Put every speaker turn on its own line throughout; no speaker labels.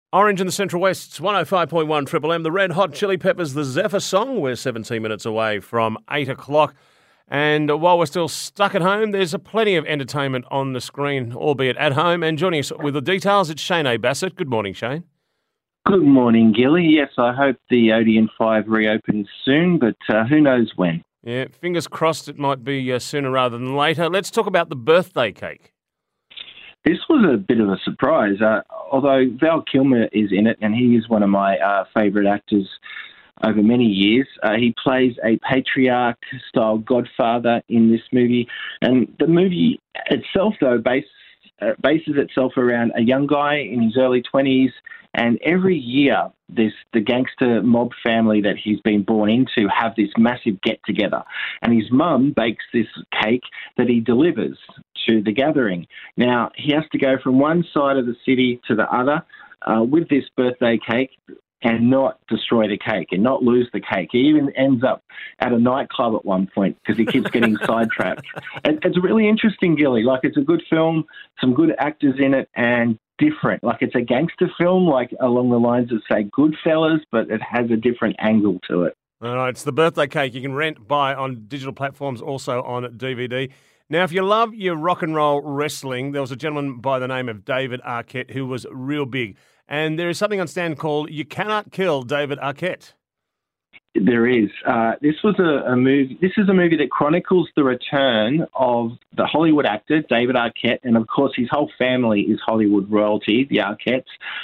Orange in the Central West's 105.1 Triple M. The Red Hot Chili Peppers, the Zephyr Song. We're 17 minutes away from 8 o'clock. And while we're still stuck at home, there's plenty of entertainment on the screen, albeit at home. And joining us with the details, it's Shane A. Bassett. Good morning, Shane.
Good morning, Gilly. Yes, I hope the Odeon 5 reopens soon, but who knows when.
Yeah, fingers crossed it might be sooner rather than later. Let's talk about the birthday cake.
This was a bit of a surprise, although Val Kilmer is in it, and he is one of my favourite actors over many years. He plays a patriarch-style godfather in this movie, and the movie itself, though, bases itself around a young guy in his early 20s, and every year the gangster mob family that he's been born into have this massive get-together, and his mum bakes this cake that he delivers to the gathering. Now, he has to go from one side of the city to the other with this birthday cake and not destroy the cake and not lose the cake. He even ends up at a nightclub at one point because he keeps getting sidetracked. It's really interesting, Gilly. Like, it's a good film, some good actors in it, and different. Like, it's a gangster film, like along the lines of, say, Goodfellas, but it has a different angle to it.
All right, it's the birthday cake. You can rent, buy on digital platforms, also on DVD. Now, if you love your rock and roll wrestling, there was a gentleman by the name of David Arquette who was real big. And there is something on Stan called You Cannot Kill David Arquette.
There is. This was a movie. This is a movie that chronicles the return of the Hollywood actor David Arquette, and of course his whole family is Hollywood royalty, the Arquettes.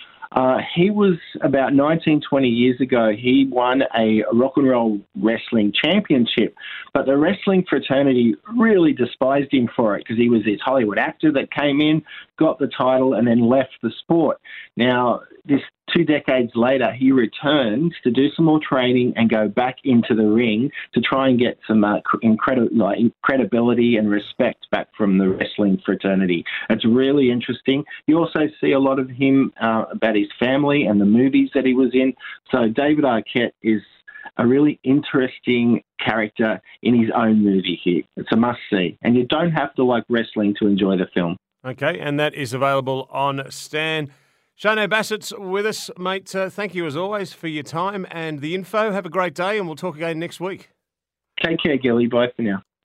He was about 19, 20 years ago, he won a rock and roll wrestling championship, but the wrestling fraternity really despised him for it because he was this Hollywood actor that came in, got the title, and then left the sport. Now, this 2 decades later, he returns to do some more training and go back into the ring to try and get some credibility and respect back from the wrestling fraternity. It's really interesting. You also see a lot of him about his family and the movies that he was in. So David Arquette is a really interesting character in his own movie here. It's a must-see. And you don't have to like wrestling to enjoy the film.
Okay, and that is available on Stan. Shane A. Bassett's with us, mate. Thank you, as always, for your time and the info. Have a great day, and we'll talk again next week.
Take care, Gilly. Bye for now.